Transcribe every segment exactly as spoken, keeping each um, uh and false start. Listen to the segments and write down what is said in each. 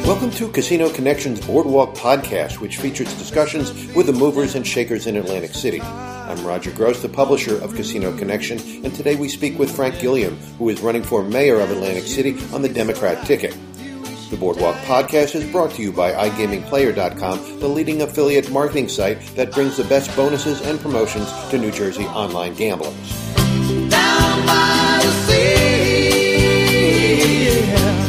Welcome to Casino Connections Boardwalk Podcast, which features discussions with the movers and shakers in Atlantic City. I'm Roger Gross, the publisher of Casino Connection, and today we speak with Frank Gilliam, who is running for mayor of Atlantic City on the Democrat ticket. The Boardwalk Podcast is brought to you by i gaming player dot com, the leading affiliate marketing site that brings the best bonuses and promotions to New Jersey online gamblers. Down by the sea,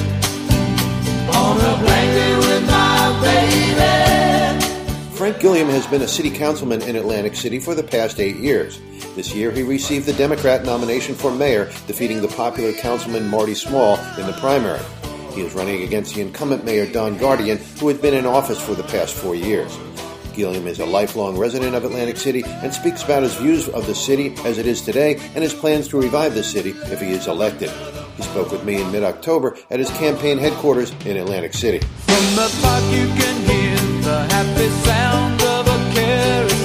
on a blanket with my baby. Frank Gilliam has been a city councilman in Atlantic City for the past eight years. This year, he received the Democrat nomination for mayor, defeating the popular councilman Marty Small in the primary. He is running against the incumbent mayor Don Guardian, who had been in office for the past four years. Gilliam is a lifelong resident of Atlantic City and speaks about his views of the city as it is today and his plans to revive the city if he is elected. He spoke with me in mid-October at his campaign headquarters in Atlantic City. From the park you can hear the happy sound of a carousel.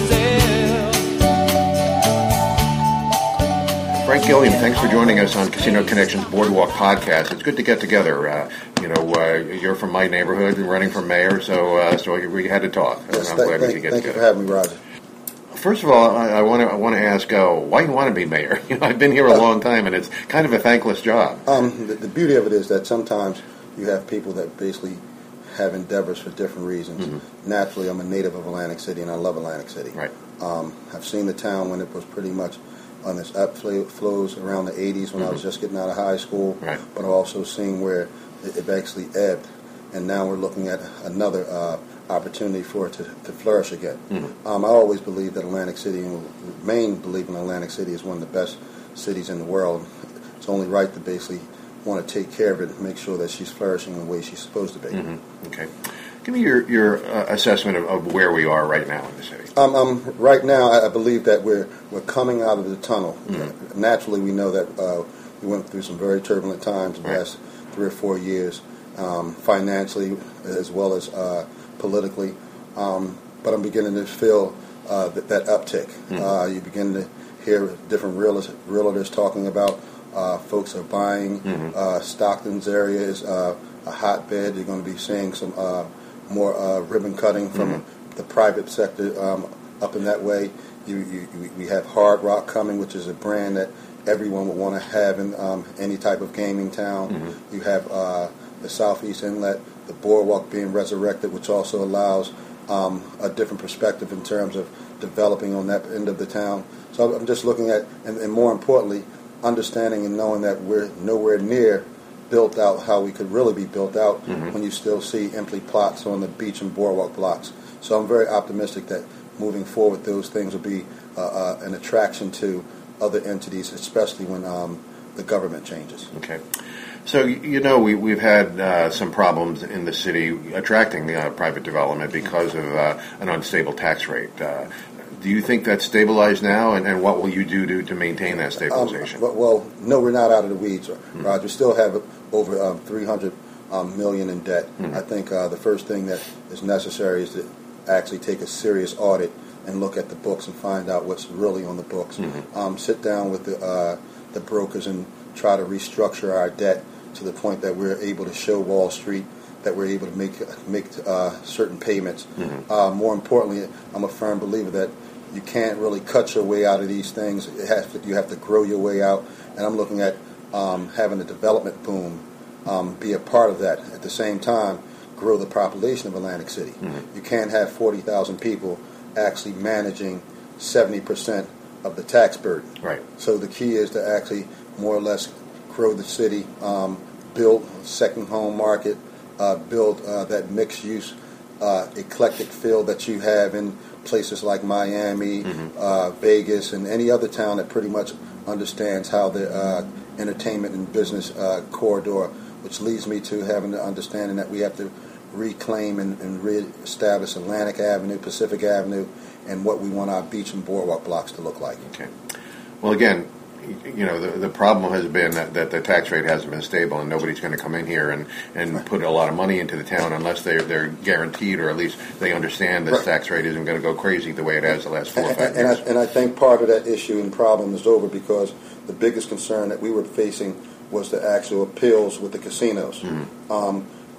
Frank Gilliam, thanks for joining us on Casino Connections Boardwalk Podcast. It's good to get together. Uh, you know, uh, you're from my neighborhood and running for mayor, so uh, so we had to talk. Yes, I'm th- glad thank, we could get thank together. you for having me, Roger. First of all, I want to I want to ask, uh, why do you want to be mayor? You know, I've been here a long time, and it's kind of a thankless job. Um, the, the beauty of it is that sometimes you have people that basically have endeavors for different reasons. Mm-hmm. Naturally, I'm a native of Atlantic City, and I love Atlantic City. Right. Um, I've seen the town when it was pretty much on its upflows around the eighties when mm-hmm. I was just getting out of high school. Right. But I've also seen where it, it actually ebbed, and now we're looking at another uh, opportunity for it to, to flourish again. Mm-hmm. Um, I always believe that Atlantic City, and will remain believing Atlantic City is one of the best cities in the world. It's only right to basically want to take care of it and make sure that she's flourishing the way she's supposed to be. Mm-hmm. Okay. Give me your, your uh, assessment of, of where we are right now in the city. Um, um, right now, I, I believe that we're we're coming out of the tunnel. Mm-hmm. Naturally, we know that uh, we went through some very turbulent times in the right. last three or four years, um, financially as well as uh, politically. Um, but I'm beginning to feel uh, that, that uptick. Mm-hmm. Uh, you begin to hear different realtors, realtors talking about uh, folks are buying. Mm-hmm. uh, Stockton's area is uh, a hotbed. You're going to be seeing some uh, more uh, ribbon cutting from mm-hmm. the private sector um, up in that way. You, you, we have Hard Rock coming, which is a brand that everyone would want to have in um, any type of gaming town. Mm-hmm. You have uh, the Southeast Inlet, the Boardwalk being resurrected, which also allows um, a different perspective in terms of developing on that end of the town. So I'm just looking at, and, and more importantly, understanding and knowing that we're nowhere near built out how we could really be built out mm-hmm. when you still see empty plots on the beach and boardwalk blocks. So I'm very optimistic that moving forward, those things will be uh, uh, an attraction to other entities, especially when um, the government changes. Okay. So, you know, we, we've had uh, some problems in the city attracting uh, private development because of uh, an unstable tax rate. Uh, do you think that's stabilized now, and, and what will you do to, to maintain that stabilization? Um, well, no, we're not out of the weeds, mm-hmm. Roger. We still have over um, three hundred um, million in debt. Mm-hmm. I think uh, the first thing that is necessary is to actually take a serious audit and look at the books and find out what's really on the books. Mm-hmm. Um, sit down with the uh, the brokers and try to restructure our debt to the point that we're able to show Wall Street that we're able to make make uh, certain payments. Mm-hmm. Uh, more importantly, I'm a firm believer that you can't really cut your way out of these things. It has to, you have to grow your way out. And I'm looking at um, having a development boom um, be a part of that. At the same time, grow the population of Atlantic City. Mm-hmm. You can't have forty thousand people actually managing seventy percent of the tax burden. Right. So the key is to actually more or less grow the city, um, build a second home market, uh, build uh, that mixed-use, uh, eclectic feel that you have in places like Miami, mm-hmm. uh, Vegas, and any other town that pretty much understands how the uh, entertainment and business uh, corridor, which leads me to having the understanding that we have to reclaim and, and reestablish Atlantic Avenue, Pacific Avenue, and what we want our beach and boardwalk blocks to look like. Okay. Well, again, you know, the, the problem has been that, that the tax rate hasn't been stable, and nobody's going to come in here and, and right. put a lot of money into the town unless they're, they're guaranteed, or at least they understand this right. tax rate isn't going to go crazy the way it has the last four and, or five and years. I, and I think part of that issue and problem is over because the biggest concern that we were facing was the actual appeals with the casinos. Mm-hmm. Um,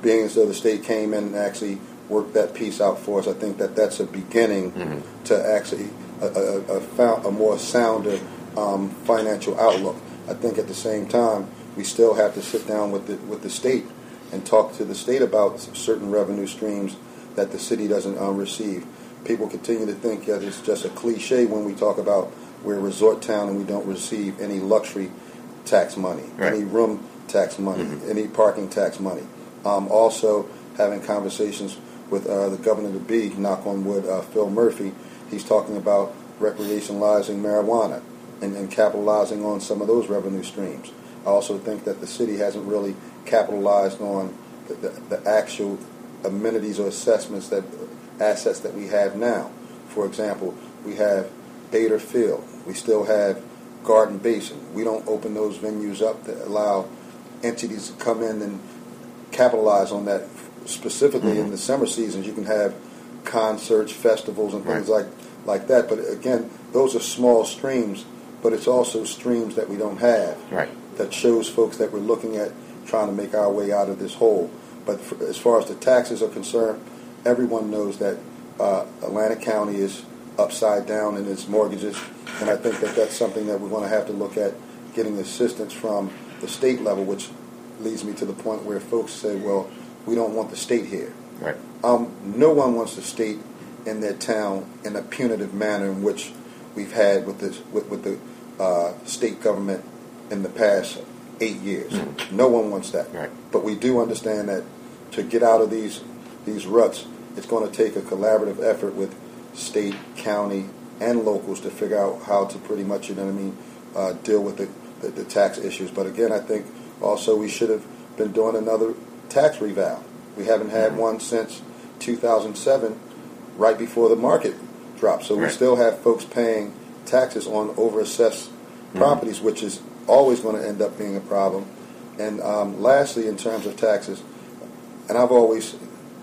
being as though the state came in and actually worked that piece out for us, I think that that's a beginning mm-hmm. to actually a, a, a, found, a more sounder um, financial outlook. I think at the same time, we still have to sit down with the with the state and talk to the state about certain revenue streams that the city doesn't um, receive. People continue to think that it's just a cliche when we talk about we're a resort town and we don't receive any luxury tax money, right. any room tax money, mm-hmm. any parking tax money. Um, also, having conversations with uh, the governor to be, knock on wood, uh, Phil Murphy, he's talking about recreationalizing marijuana and, and capitalizing on some of those revenue streams. I also think that the city hasn't really capitalized on the, the, the actual amenities or assessments that assets that we have now. For example, we have Bader Field. We still have Garden Basin. We don't open those venues up to allow entities to come in and capitalize on that. Specifically mm-hmm. in the summer seasons, you can have concerts, festivals, and things right. like like that. But again, those are small streams, but it's also streams that we don't have. Right. That shows folks that we're looking at trying to make our way out of this hole. But for, as far as the taxes are concerned, everyone knows that uh, Atlantic County is upside down in its mortgages, and I think that that's something that we're going to have to look at getting assistance from the state level, which leads me to the point where folks say, well, we don't want the state here. Right. Um, no one wants the state in their town in a punitive manner in which we've had with, this, with, with the uh, state government in the past eight years. Mm-hmm. No one wants that. Right. But we do understand that to get out of these these ruts, it's going to take a collaborative effort with state, county, and locals to figure out how to pretty much, you know what I mean, uh, deal with the, the, the tax issues. But again, I think also we should have been doing another tax reval. We haven't had mm-hmm. one since two thousand seven, right before the market dropped. So right. we still have folks paying taxes on overassessed mm-hmm. properties, which is always going to end up being a problem. And um, lastly, in terms of taxes, and I've always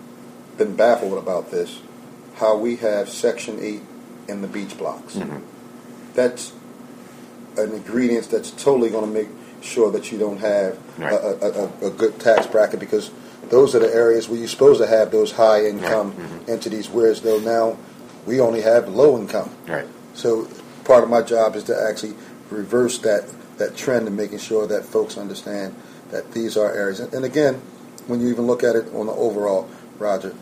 been baffled about this, how we have Section eight in the beach blocks. Mm-hmm. That's an ingredient that's totally going to make sure that you don't have right. a, a, a good tax bracket, because those are the areas where you're supposed to have those high income right. mm-hmm. entities, whereas though now we only have low income. Right. So part of my job is to actually reverse that, that trend and making sure that folks understand that these are areas. And, and again, when you even look at it on the overall, Roger,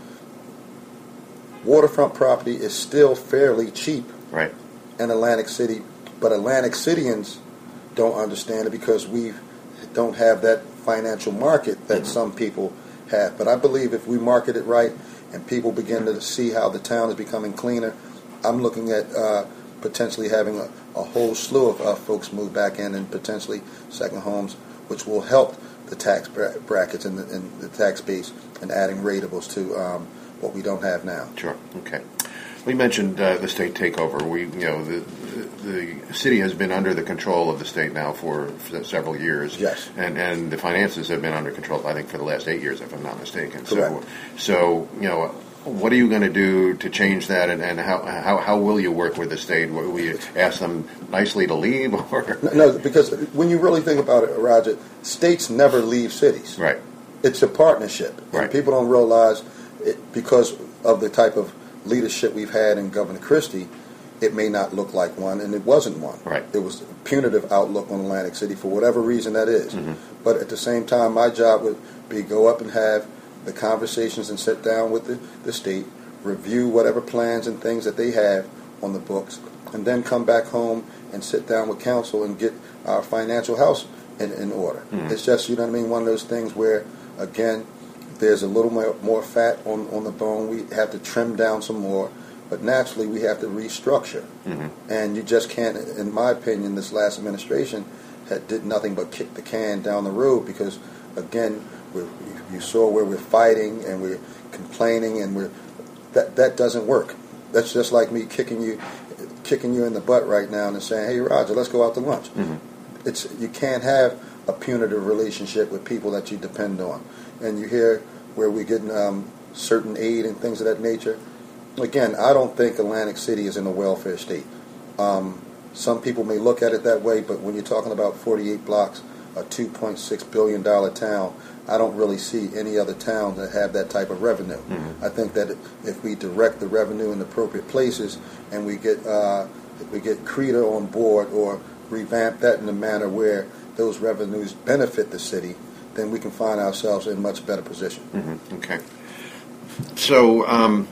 waterfront property is still fairly cheap right. in Atlantic City, but Atlantic Cityans don't understand it because we don't have that financial market that mm-hmm. some people have. But I believe if we market it right and people begin to see how the town is becoming cleaner, I'm looking at uh, potentially having a, a whole slew of uh, folks move back in and potentially second homes, which will help the tax bra- brackets and the, and the tax base and adding ratables to um, what we don't have now. Sure. Okay. We mentioned uh, the state takeover. We, you know, the, the the city has been under the control of the state now for, for several years. Yes. And and the finances have been under control, I think, for the last eight years, if I'm not mistaken. Correct. So, so you know, what are you going to do to change that, and, and how, how how will you work with the state? Will you ask them nicely to leave, or no, no? Because when you really think about it, Roger, states never leave cities. Right. It's a partnership. Right. And people don't realize it, because of the type of leadership we've had in Governor Christie, it may not look like one, and it wasn't one. Right. It was a punitive outlook on Atlantic City for whatever reason that is. Mm-hmm. But at the same time, my job would be go up and have the conversations and sit down with the, the state, review whatever plans and things that they have on the books, and then come back home and sit down with council and get our financial house in, in order. Mm-hmm. It's just, you know what I mean, one of those things where, again, there's a little more, more fat on, on the bone. We have to trim down some more, but naturally we have to restructure. Mm-hmm. And you just can't, in my opinion, this last administration had, did nothing but kick the can down the road because, again, we're, you saw where we're fighting and we're complaining and we're that that doesn't work. That's just like me kicking you, kicking you in the butt right now and saying, "Hey, Roger, let's go out to lunch." Mm-hmm. It's you can't have a punitive relationship with people that you depend on. And you hear where we're getting um, certain aid and things of that nature. Again, I don't think Atlantic City is in a welfare state. Um, some people may look at it that way, but when you're talking about forty-eight blocks, a two point six billion dollars town, I don't really see any other town that have that type of revenue. Mm-hmm. I think that if we direct the revenue in the appropriate places and we get uh, we get CREDA on board or revamp that in a manner where those revenues benefit the city, then we can find ourselves in a much better position. Mm-hmm. Okay. So um,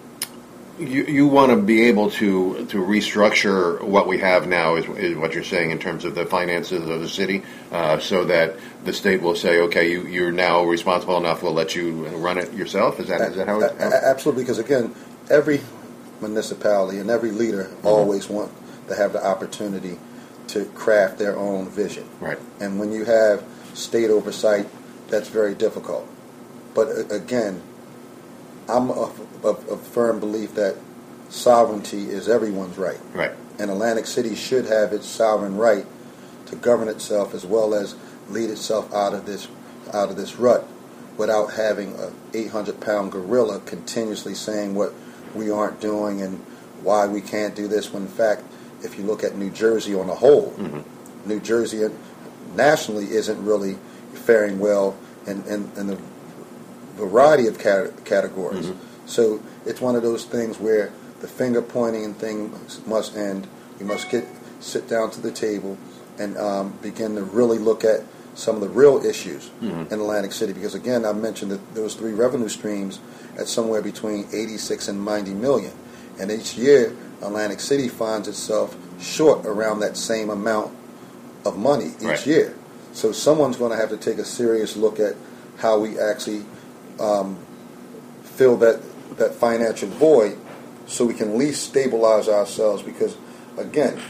you you want to be able to to restructure what we have now, is, is what you're saying, in terms of the finances of the city, uh, so that the state will say, okay, you, you're now responsible enough, we'll let you run it yourself? Is that, is that how it... How? Absolutely, because again, every municipality and every leader mm-hmm. always want to have the opportunity to craft their own vision. Right. And when you have state oversight, that's very difficult. But again, I'm of a, a firm belief that sovereignty is everyone's right. Right. And Atlantic City should have its sovereign right to govern itself as well as lead itself out of this out of this rut without having a eight hundred pound gorilla continuously saying what we aren't doing and why we can't do this, when in fact, if you look at New Jersey on the whole, mm-hmm. New Jersey nationally isn't really faring well in, in, in the variety of cat- categories. Mm-hmm. So it's one of those things where the finger pointing thing must end. We must get sit down to the table and um, begin to really look at some of the real issues mm-hmm. in Atlantic City. Because again, I mentioned that those three revenue streams at somewhere between eighty-six and ninety million. And each year, Atlantic City finds itself short around that same amount of money each right. year. So someone's going to have to take a serious look at how we actually um, fill that, that financial void so we can at least stabilize ourselves. Because, again,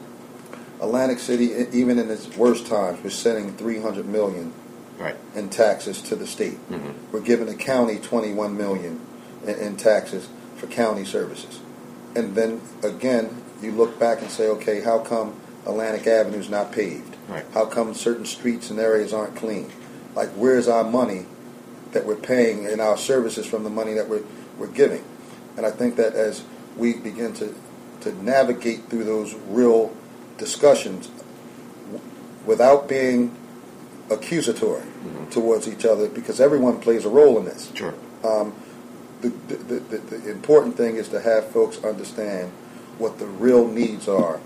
Atlantic City, even in its worst times, we're sending three hundred million dollars right. in taxes to the state. Mm-hmm. We're giving the county twenty-one million dollars in, in taxes for county services. And then, again, you look back and say, okay, how come Atlantic Avenue is not paved? Right. How come certain streets and areas aren't clean? Like, where's our money that we're paying in our services from the money that we're, we're giving? And I think that as we begin to, to navigate through those real discussions w- without being accusatory mm-hmm. towards each other, because everyone plays a role in this. Sure. Um, the, the, the, the important thing is to have folks understand what the real needs are,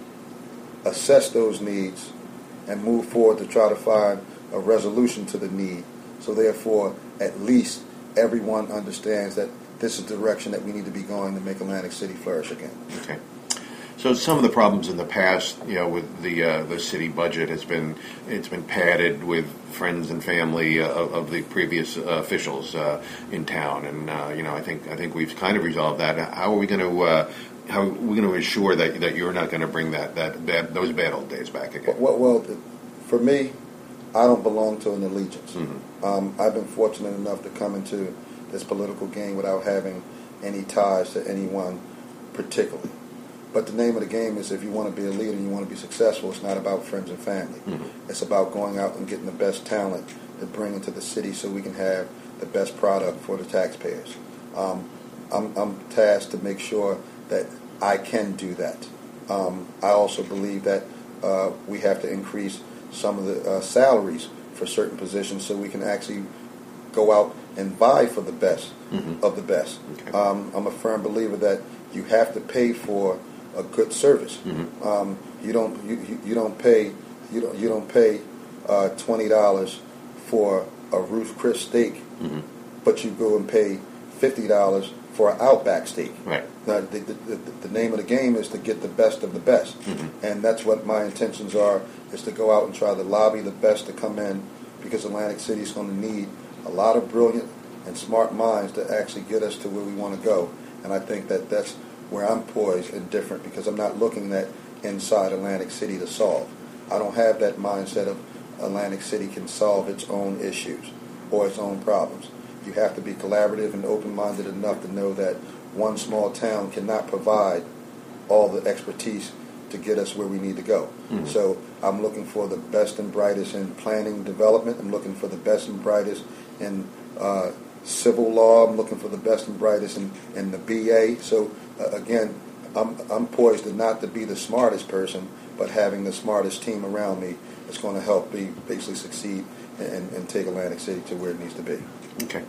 assess those needs, and move forward to try to find a resolution to the need. So therefore, at least everyone understands that this is the direction that we need to be going to make Atlantic City flourish again. Okay. So some of the problems in the past, you know, with the uh, the city budget has been it's been padded with friends and family uh, of the previous uh, officials uh, in town, and uh, you know, I think I think we've kind of resolved that. How are we going to uh, how are we going to ensure that that you're not going to bring that that bad, those bad old days back again? Well, well, for me, I don't belong to an allegiance. Mm-hmm. Um, I've been fortunate enough to come into this political game without having any ties to anyone particularly. But the name of the game is, if you want to be a leader and you want to be successful, it's not about friends and family. Mm-hmm. It's about going out and getting the best talent to bring into the city so we can have the best product for the taxpayers. Um, I'm, I'm tasked to make sure that I can do that. Um, I also believe that uh, we have to increase some of the uh, salaries for certain positions so we can actually go out and vie for the best mm-hmm. of the best. Okay. Um, I'm a firm believer that you have to pay for a good service. Mm-hmm. Um, you don't you, you don't pay you don't you don't pay uh, twenty dollars for a Ruth Chris steak, mm-hmm. but you go and pay fifty dollars for an Outback steak. Right. Now, the, the, the, the name of the game is to get the best of the best, mm-hmm. and that's what my intentions are: is to go out and try to lobby the best to come in, because Atlantic City is going to need a lot of brilliant and smart minds to actually get us to where we want to go. And I think that that's where I'm poised and different, because I'm not looking at inside Atlantic City to solve. I don't have that mindset of Atlantic City can solve its own issues or its own problems. You have to be collaborative and open-minded enough to know that one small town cannot provide all the expertise to get us where we need to go. Mm-hmm. So I'm looking for the best and brightest in planning development. I'm looking for the best and brightest in uh, civil law. I'm looking for the best and brightest in, in the B A. So uh, again, I'm I'm poised to not to be the smartest person, but having the smartest team around me is going to help me basically succeed and, and take Atlantic City to where it needs to be. Okay.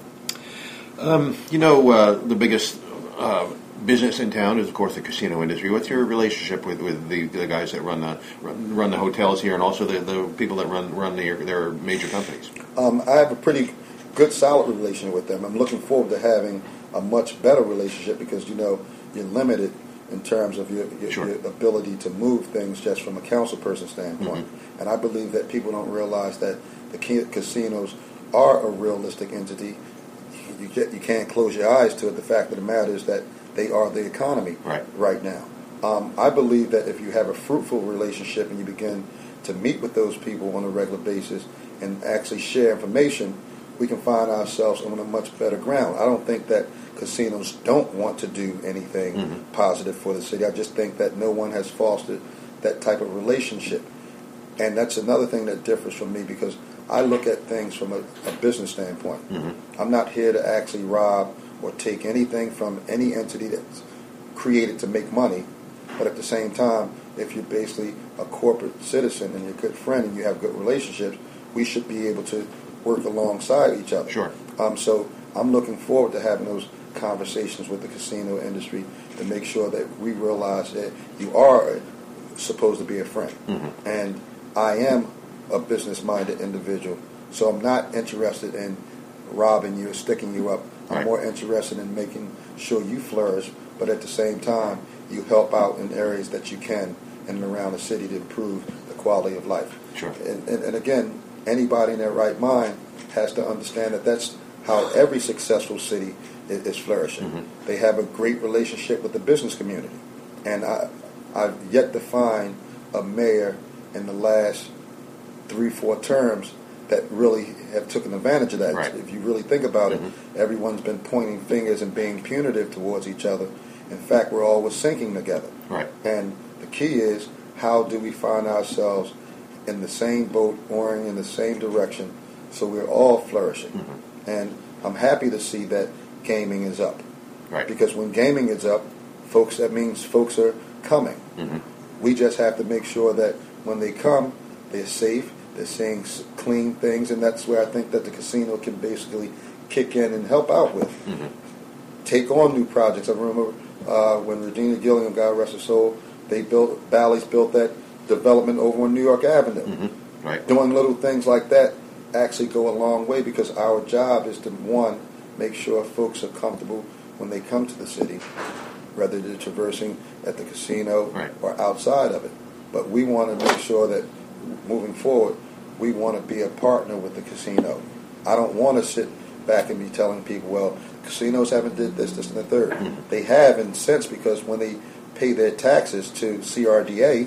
Um, you know, uh, the biggest uh, business in town is, of course, the casino industry. What's your relationship with, with the, the guys that run the run, run the hotels here, and also the, the people that run run their their major companies? Um, I have a pretty good, solid relationship with them. I'm looking forward to having a much better relationship because, you know, you're limited in terms of your, your, sure. your ability to move things just from a council person standpoint. Mm-hmm. And I believe that people don't realize that the casinos are a realistic entity. You get, you can't close your eyes to it. The fact of the matter is that they are the economy right, right now. Um, I believe that if you have a fruitful relationship and you begin to meet with those people on a regular basis and actually share information, we can find ourselves on a much better ground. I don't think that casinos don't want to do anything mm-hmm. positive for the city. I just think that no one has fostered that type of relationship. And that's another thing that differs from me because I look at things from a, a business standpoint. Mm-hmm. I'm not here to actually rob or take anything from any entity that's created to make money. But at the same time, if you're basically a corporate citizen and you're a good friend and you have good relationships, we should be able to work alongside each other. Sure. Um, so I'm looking forward to having those conversations with the casino industry to make sure that we realize that you are supposed to be a friend. Mm-hmm. And I am a business-minded individual, so I'm not interested in robbing you or sticking you up. I'm right. more interested in making sure you flourish, but at the same time, you help out in areas that you can in and around the city to improve the quality of life. Sure. And, and, and again, anybody in their right mind has to understand that that's how every successful city is, is flourishing. Mm-hmm. They have a great relationship with the business community. And I, I've yet to find a mayor in the last three, four terms that really have taken advantage of that. Right. If you really think about mm-hmm. it, everyone's been pointing fingers and being punitive towards each other. In fact, we're always sinking together. Right. And the key is, how do we find ourselves in the same boat, oaring in the same direction, so we're all flourishing? Mm-hmm. And I'm happy to see that gaming is up. Right. Because when gaming is up, folks, that means folks are coming. Mm-hmm. We just have to make sure that when they come, they're safe, they're saying clean things, and that's where I think that the casino can basically kick in and help out with. Mm-hmm. Take on new projects. I remember uh, when Regina Gilliam, God rest her soul, they built, Bally's built that development over on New York Avenue. Mm-hmm. Right. Doing little things like that actually go a long way because our job is to, one, make sure folks are comfortable when they come to the city, whether they're traversing at the casino right. or outside of it. But we want to make sure that moving forward, we want to be a partner with the casino. I don't want to sit back and be telling people, well, casinos haven't did this, this, and the third. Mm-hmm. They have in a sense because when they pay their taxes to C R D A,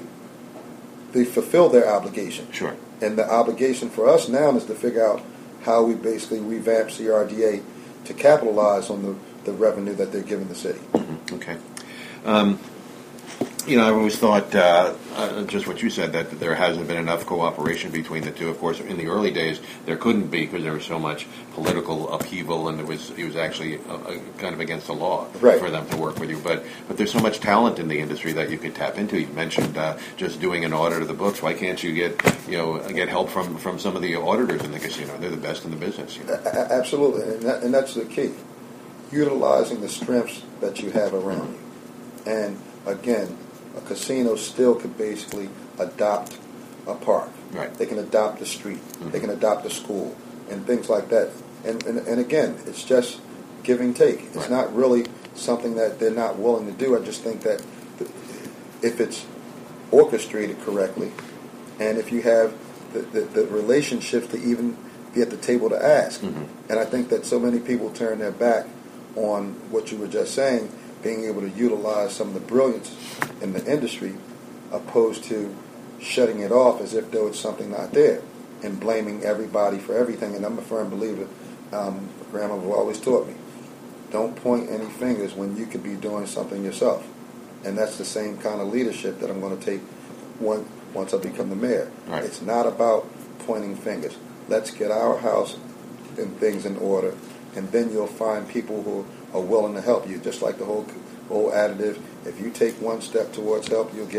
they fulfill their obligation. Sure. And the obligation for us now is to figure out how we basically revamp C R D A to capitalize on the, the revenue that they're giving the city. Mm-hmm. Okay. Um, you know, I've always thought, uh, uh, just what you said, that there hasn't been enough cooperation between the two. Of course, in the early days, there couldn't be because there was so much political upheaval, and it was it was actually uh, uh, kind of against the law right. for them to work with you. But but there's so much talent in the industry that you could tap into. You mentioned uh, just doing an audit of the books. Why can't you get you know get help from, from some of the auditors in the casino? They're the best in the business. You know? A- absolutely, and, that, and that's the key. Utilizing the strengths that you have around you, and again. A casino still could basically adopt a park. Right. They can adopt a street. Mm-hmm. They can adopt a school and things like that. And, and and again, it's just give and take. It's right. not really something that they're not willing to do. I just think that if it's orchestrated correctly, and if you have the, the, the relationships to even be at the table to ask, mm-hmm. and I think that so many people turn their back on what you were just saying, being able to utilize some of the brilliance in the industry opposed to shutting it off as if there was something not there and blaming everybody for everything. And I'm a firm believer, um, Grandma always taught me, don't point any fingers when you could be doing something yourself. And that's the same kind of leadership that I'm going to take one, once I become the mayor. Right. It's not about pointing fingers. Let's get our house and things in order, and then you'll find people who are willing to help you, just like the whole whole additive. If you take one step towards help, you'll get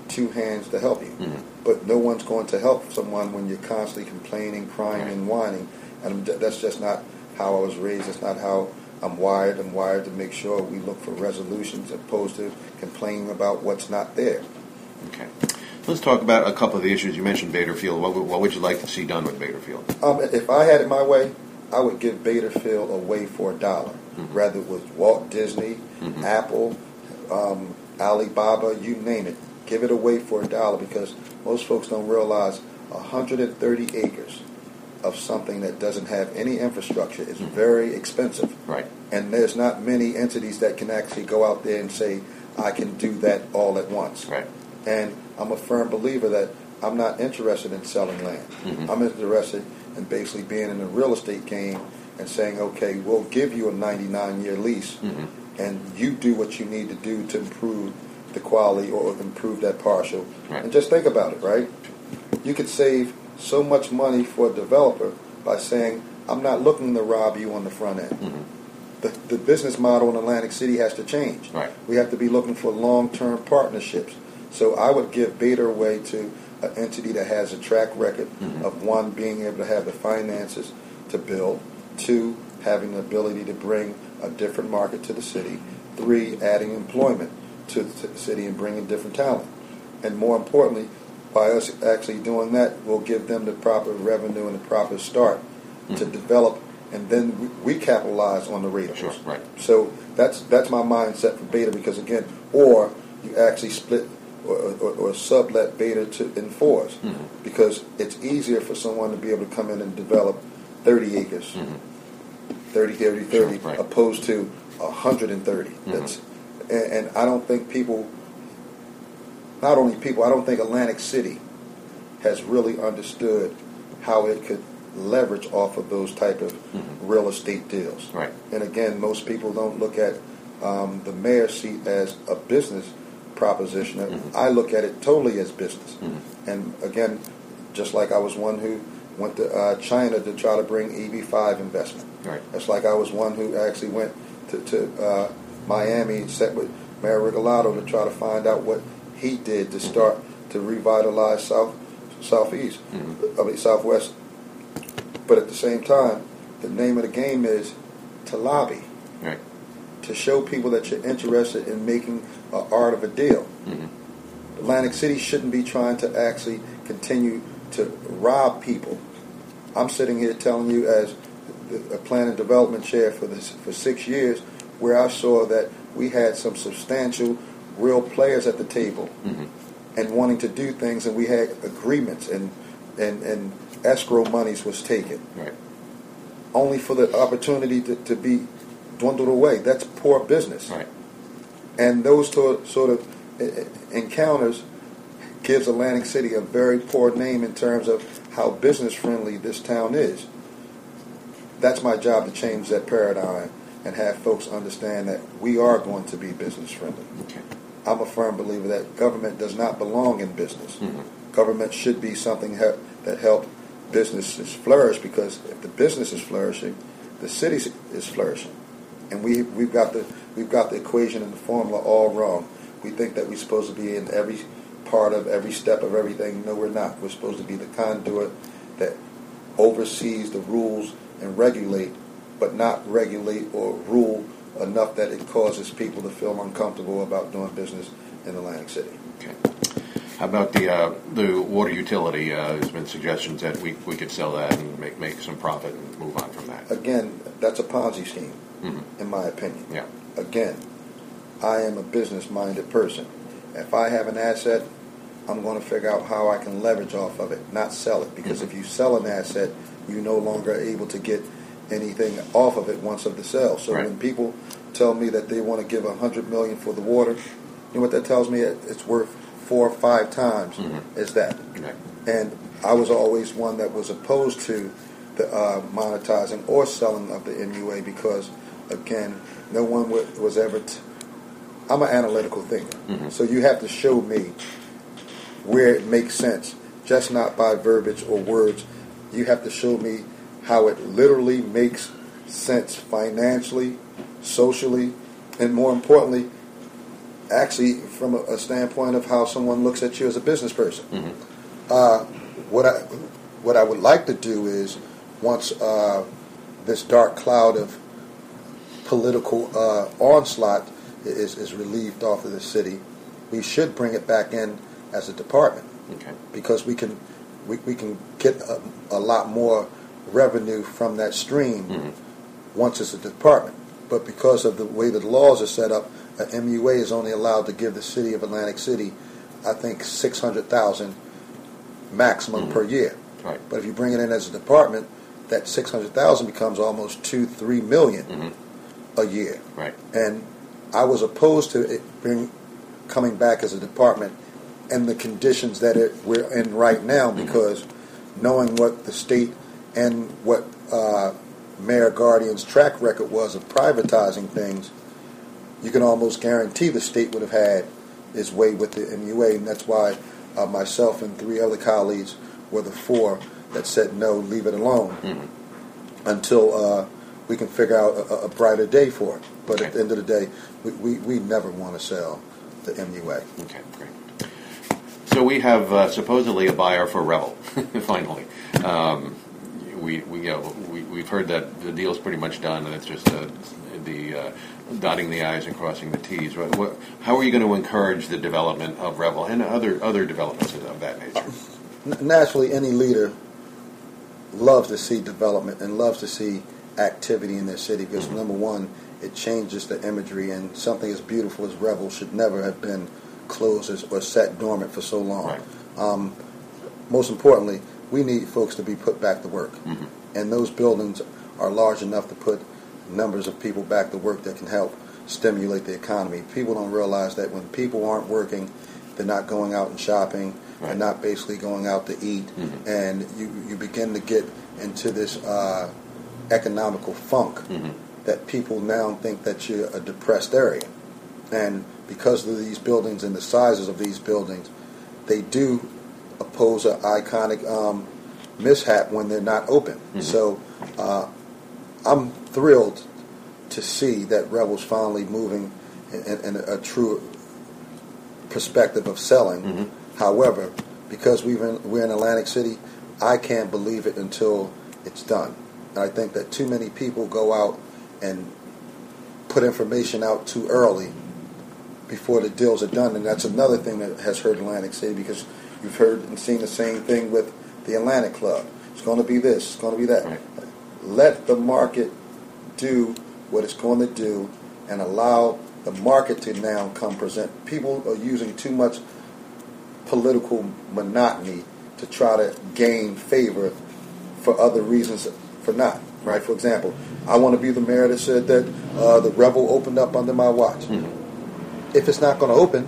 two hands to help you. Mm-hmm. But no one's going to help someone when you're constantly complaining, crying, Right. and whining. And that's just not how I was raised. That's not how I'm wired. I'm wired to make sure we look for resolutions as opposed to complaining about what's not there. Okay. Let's talk about a couple of the issues. You mentioned Bader Field. What, would- what would you like to see done with Bader Field? Um, if I had it my way, I would give Bader Field away for a dollar. Mhm. Whether it was Walt Disney, Mhm. Apple, um, Alibaba, you name it. Give it away for a dollar because most folks don't realize one hundred thirty acres of something that doesn't have any infrastructure is very expensive. Right. And there's not many entities that can actually go out there and say, I can do that all at once. Right. And I'm a firm believer that I'm not interested in selling land. Mhm. I'm interested in basically being in the real estate game and saying, okay, we'll give you a ninety-nine year lease Mhm. and you do what you need to do to improve the quality or improve that partial. Right. And just think about it, right? You could save so much money for a developer by saying, I'm not looking to rob you on the front end. Mhm. The, the business model in Atlantic City has to change. Right. We have to be looking for long-term partnerships. So I would give Bader away to an entity that has a track record Mhm. of, one, being able to have the finances to build, two, having the ability to bring a different market to the city, three, adding employment to the to the city and bringing different talent. And more importantly, by us actually doing that, we'll give them the proper revenue and the proper start to Mhm. develop, and then we, we capitalize on the rate. Sure, right. So that's that's my mindset for Beta because, again, or you actually split or, or, or sublet Beta to in fours Mhm. because it's easier for someone to be able to come in and develop thirty acres, Mhm. thirty, thirty, thirty, Sure, right. opposed to one hundred thirty. Mhm. That's and, and I don't think people, not only people, I don't think Atlantic City has really understood how it could leverage off of those type of Mhm. real estate deals. Right. And again, most people don't look at um, the mayor's seat as a business proposition. Mhm. I look at it totally as business. Mhm. And again, just like I was one who went to uh, China to try to bring E B five investment. Right. That's like I was one who actually went to, to uh, Miami, sat with Mayor Regalado to try to find out what he did to start to revitalize South Southeast, Mhm. I mean Southwest. But at the same time, the name of the game is to lobby, Right. to show people that you're interested in making an art of a deal. Mhm. Atlantic City shouldn't be trying to actually continue to rob people. I'm sitting here telling you as a planning development chair for this for six years, where I saw that we had some substantial, real players at the table Mhm. and wanting to do things, and we had agreements and and and escrow monies was taken Right. only for the opportunity to, to be dwindled away. That's poor business. Right. And those to, sort of uh, encounters gives Atlantic City a very poor name in terms of how business friendly this town is. That's my job, to change that paradigm and have folks understand that we are going to be business friendly. Okay. I'm a firm believer that government does not belong in business. Mhm. Government should be something he- that help businesses flourish, because if the business is flourishing, the city is flourishing. And we we've got the we've got the equation and the formula all wrong. We think that we're supposed to be in every part of every step of everything. No, we're not. We're supposed to be the conduit that oversees the rules and regulate, but not regulate or rule enough that it causes people to feel uncomfortable about doing business in Atlantic City. Okay. How about the uh, the water utility? Uh, there's been suggestions that we, we could sell that and make make some profit and move on from that. Again, that's a Ponzi scheme, Mhm. in my opinion. Yeah. Again, I am a business-minded person. If I have an asset, I'm going to figure out how I can leverage off of it, not sell it. Because Mhm. if you sell an asset, you're no longer able to get anything off of it once of the sale. So Right. when people tell me that they want to give a hundred million for the water, you know what that tells me? It's worth four or five times Mhm. is that. Right. And I was always one that was opposed to the uh, monetizing or selling of the M U A because, again, no one w- was ever. T- I'm an analytical thinker, Mhm. so you have to show me where it makes sense, just not by verbiage or words. You have to show me how it literally makes sense financially, socially, and more importantly, actually from a, a standpoint of how someone looks at you as a business person. Mm-hmm. Uh, what I what I would like to do is once uh, this dark cloud of political uh, onslaught is, is relieved off of the city, we should bring it back in as a department. Okay. Because we can we, we can get a, a lot more revenue from that stream mm-hmm. once it's a department. But because of the way the laws are set up, an M U A is only allowed to give the city of Atlantic City, I think, six hundred thousand maximum mm-hmm. per year. Right. But if you bring it in as a department, that six hundred thousand becomes almost two, three million mm-hmm. a year. Right. And I was opposed to it being coming back as a department and the conditions that it, we're in right now, because mm-hmm. knowing what the state and what uh, Mayor Guardian's track record was of privatizing things, you can almost guarantee the state would have had its way with the M U A, and that's why uh, myself and three other colleagues were the four that said no, leave it alone mm-hmm. until uh, we can figure out a, a brighter day for it. But okay. at the end of the day, we, we, we never want to sell the M U A. Okay, great. So we have uh, supposedly a buyer for Revel, finally. Um, we we, you know, we we've heard that the deal's pretty much done, and it's just uh, the uh, dotting the I's and crossing the T's. What, what, how are you going to encourage the development of Revel and other other developments of that nature? Naturally, any leader loves to see development and loves to see activity in their city because, mm-hmm. number one, it changes the imagery, and something as beautiful as Revel should never have been closed or set dormant for so long. Right. Um, most importantly, we need folks to be put back to work. Mm-hmm. And those buildings are large enough to put numbers of people back to work that can help stimulate the economy. People don't realize that when people aren't working, they're not going out and shopping, right. they're not basically going out to eat, mm-hmm. and you, you begin to get into this uh, economical funk mm-hmm. that people now think that you're a depressed area. And because of these buildings and the sizes of these buildings, they do oppose an iconic um, mishap when they're not open. Mm-hmm. So uh, I'm thrilled to see that Revel's finally moving in, in a, a true perspective of selling. Mm-hmm. However, because we've in, we're in Atlantic City, I can't believe it until it's done. And I think that too many people go out and put information out too early before the deals are done, and that's another thing that has hurt Atlantic City, because you've heard and seen the same thing with the Atlantic Club. It's going to be this, it's going to be that. Right. Let the market do what it's going to do and allow the market to now come present. People are using too much political monotony to try to gain favor for other reasons for not. Right? For example, I want to be the mayor that said that uh, the Revel opened up under my watch. Mm-hmm. If it's not going to open,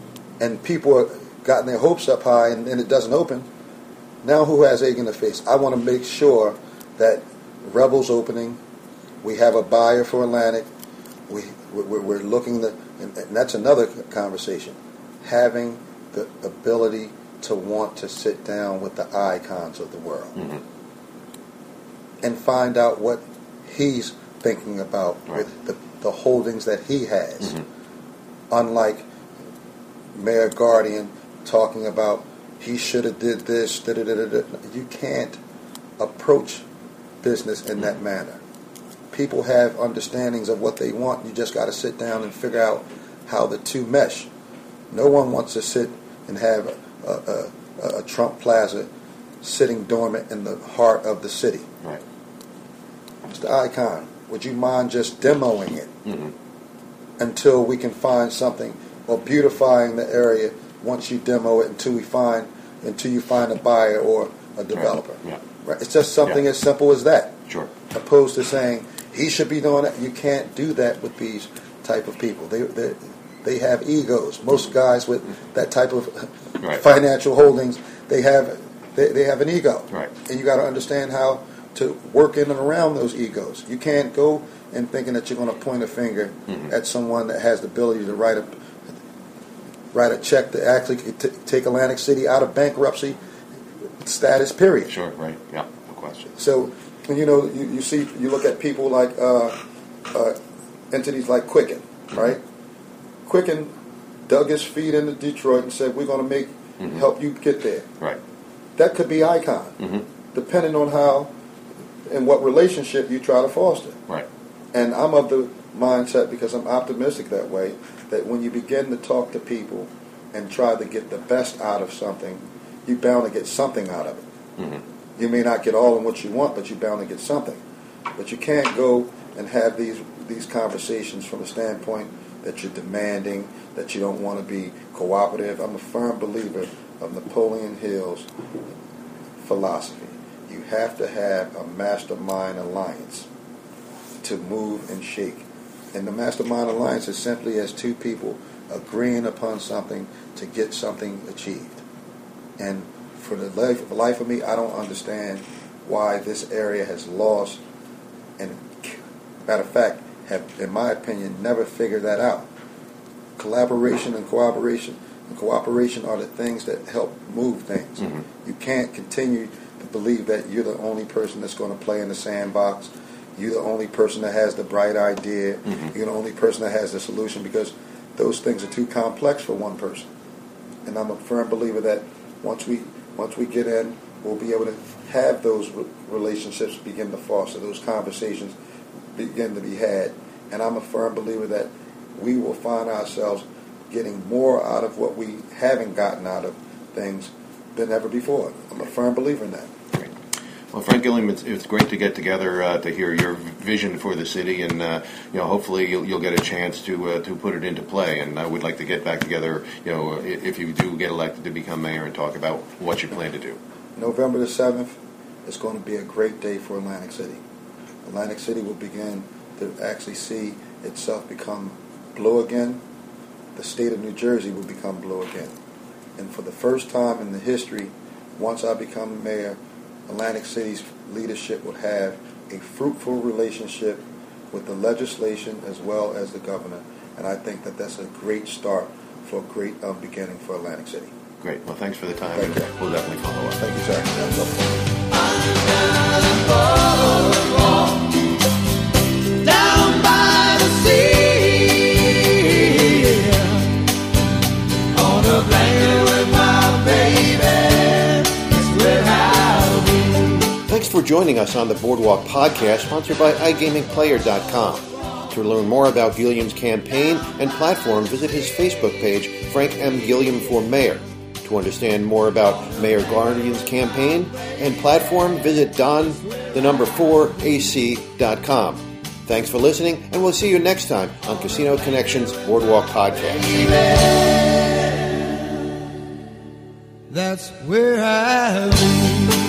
and people are gotten their hopes up high, and, and it doesn't open, now who has egg in the face? I want to make sure that Revel's opening. We have a buyer for Atlantic. We we're, we're looking the, and, and that's another conversation. Having the ability to want to sit down with the icons of the world mm-hmm. and find out what he's thinking about right. with the, the holdings that he has. Mm-hmm. Unlike Mayor Guardian talking about he should have did this, da, da, da, da, da. You can't approach business in that manner. People have understandings of what they want. You just got to sit down and figure out how the two mesh. No one wants to sit and have a, a, a, a Trump Plaza sitting dormant in the heart of the city. Right. Mister Icon, would you mind just demoing it? Mm-hmm. Until we can find something, or beautifying the area once you demo it until we find until you find a buyer or a developer. Right. Yeah. Right. It's just something yeah. as simple as that. Sure. Opposed to saying he should be doing it. You can't do that with these type of people. They they they have egos. Most guys with that type of right. financial holdings, they have they, they have an ego. Right. And you got to understand how to work in and around those egos. You can't go and thinking that you're going to point a finger mm-hmm. at someone that has the ability to write a write a check to actually t- take Atlantic City out of bankruptcy status. Period. Sure. Right. Yeah. No question. So, you know, you, you see, you look at people like uh, uh, entities like Quicken, mm-hmm. right? Quicken dug his feet into Detroit and said, we're going to make mm-hmm. help you get there. Right. That could be icon, mm-hmm. depending on how and what relationship you try to foster. Right. And I'm of the mindset, because I'm optimistic that way, that when you begin to talk to people and try to get the best out of something, you're bound to get something out of it. Mm-hmm. You may not get all of what you want, but you're bound to get something. But you can't go and have these these conversations from a standpoint that you're demanding, that you don't want to be cooperative. I'm a firm believer of Napoleon Hill's philosophy. You have to have a mastermind alliance to move and shake. And the mastermind alliance is simply as two people agreeing upon something to get something achieved. And for the life, the life of me, I don't understand why this area has lost, and matter of fact, have, in my opinion, never figured that out. Collaboration and cooperation and cooperation are the things that help move things. Mm-hmm. You can't continue to believe that you're the only person that's going to play in the sandbox. You're the only person that has the bright idea. Mm-hmm. You're the only person that has the solution, because those things are too complex for one person. And I'm a firm believer that once we once we get in, we'll be able to have those re- relationships begin to foster, those conversations begin to be had. And I'm a firm believer that we will find ourselves getting more out of what we haven't gotten out of things than ever before. I'm a firm believer in that. Great. Well, Frank Gilliam, it's, it's great to get together uh, to hear your vision for the city, and uh, you know, hopefully you'll, you'll get a chance to uh, to put it into play. And I would like to get back together, you know, if you do get elected, to become mayor and talk about what you plan to do. November the seventh is going to be a great day for Atlantic City. Atlantic City will begin to actually see itself become blue again. The state of New Jersey will become blue again. And for the first time in the history, once I become mayor, Atlantic City's leadership will have a fruitful relationship with the legislation as well as the governor. And I think that that's a great start for a great um, beginning for Atlantic City. Great. Well, thanks for the time. Thank you. We'll definitely follow up. Thank you, sir. Down by the sea, on a blanket with my baby, it's where I'll be. Thanks for joining us on the Boardwalk Podcast, sponsored by i gaming player dot com. To learn more about Gilliam's campaign and platform, visit his Facebook page, Frank M. Gilliam for Mayor. To understand more about Mayor Guardian's campaign and platform, visit don the number four a c dot com. Thanks for listening, and we'll see you next time on Casino Connections Boardwalk Podcast. That's where I'll be.